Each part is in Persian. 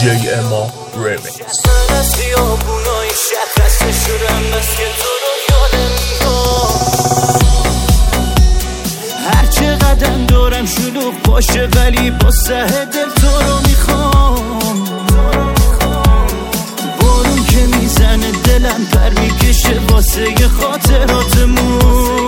DJ اما ریمیکس. من از خیابونای شهر خسته شدم بس که تو رو یادم میاد. هر چه قدم دارم شلوغ باشه ولی با سه دل تو رو میخوام. بارون که میزنه دلم پر میکشه واسه خاطراتمون.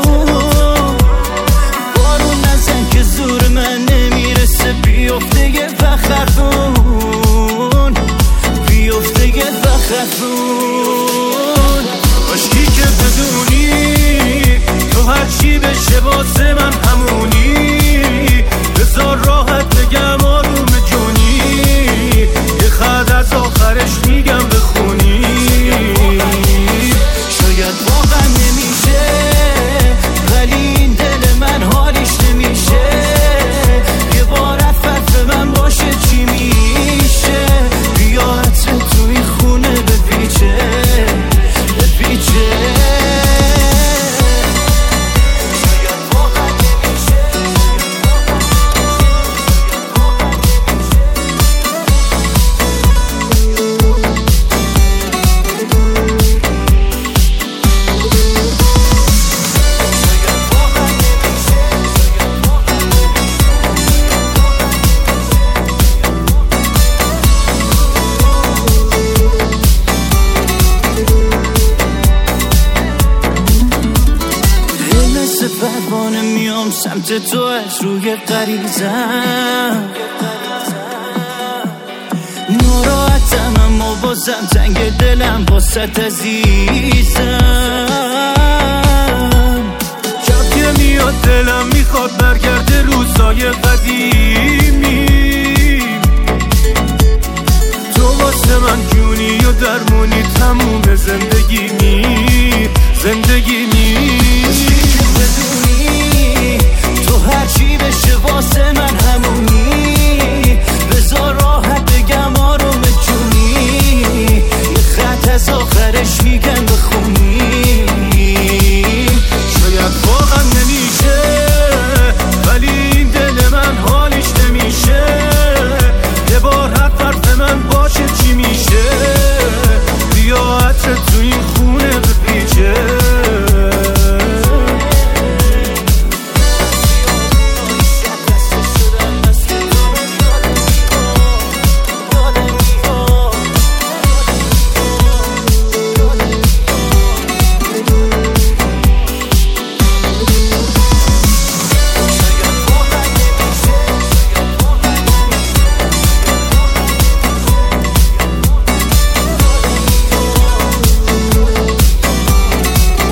بارون نزن که زور من نمیرسه بیفته یه وقتون، بیفته یه وقتون. عشقی که بدونی تو هرچی بشه واسه من همونی. بذار راحت بگم آروم جونی، یه خط از آخرش میگم بخونی. شاید واقعا نمیشه ولی این دل من حالیش نمیشه. یه بار عفت به من باشه چی میشه؟ بیا عطر تو این خونه بپیچه بپیچه. پروانه میام سمت تو از روی غریزم. ناراحتم اما بازم تنگ دلم واسط عزیزم. شب که میاد دلم میخواد برگرده روزای قدیمی. تو واسه من جونی و درمونی تموم زندگیمی. بدونی تو هرچی بشه واسه من همونی. بذار راحت بگم آروم جونی، یه خط از آخرش میگم بخونی. شاید واقعا نمیشه ولی این دل من حالیش نمیشه. یه بار حرف من باشه چی میشه؟ بیا عطر تو این خونه بپیچه.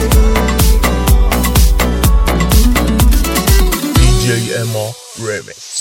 DJ اما ریمیکس.